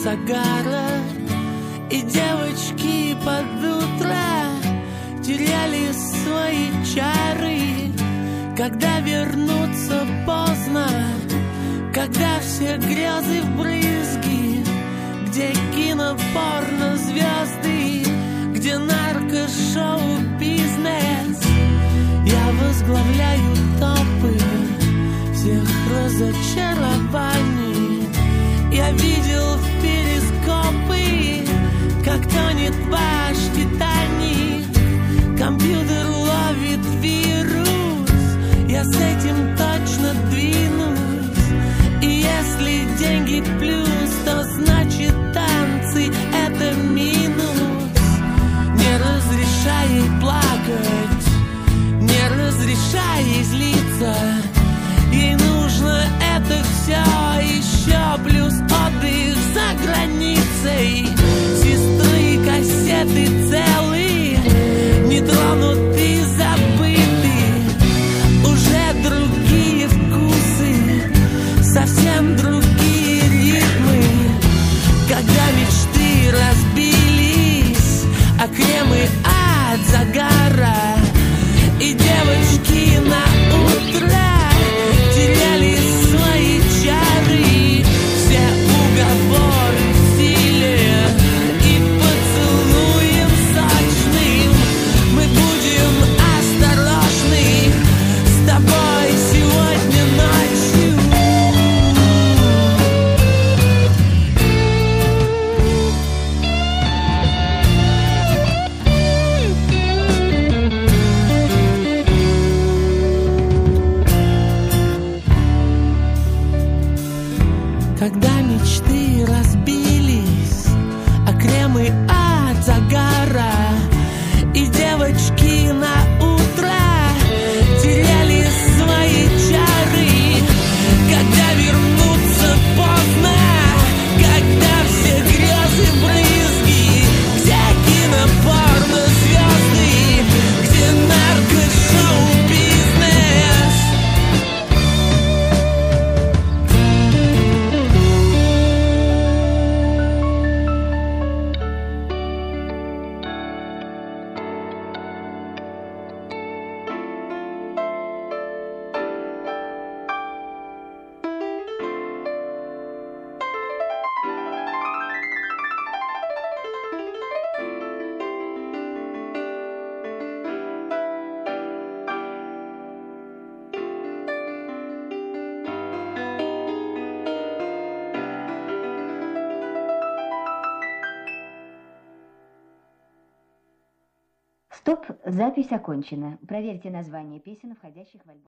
загара, и девочки под утро теряли свои чары. Когда вернуться поздно, когда все грезы в брызги, где кинопорно звезды, где наркошоу-бизнес, я возглавляю топы всех разочарований. Я видел в перископы, как тонет ваш Титаник. Компьютер ловит вирус, я с этим точно двинусь. И если деньги плюс, то значит танцы — это минус. Не разрешай ей плакать, не разрешай ей злиться. Ей нужно это все еще плюс отдых за границей. Сестры, кассеты целые, не тронуты, забыты. Уже другие вкусы, совсем другие ритмы. Когда мечты разбились, а кремы от загара, и девочки на утро теряли свои чары. Все уговоры в стиле и поцелуем сочным. Мы будем осторожны с тобой сегодня ночью. Когда мечты разбились, а кремы от загара, и девочки на утро теряли свои чары. Когда вернуться поздно, когда все грезы брызги, где кинопорно звезды, где наркошоу-бизнес. Стоп, запись окончена. Проверьте название песен, входящих в альбом.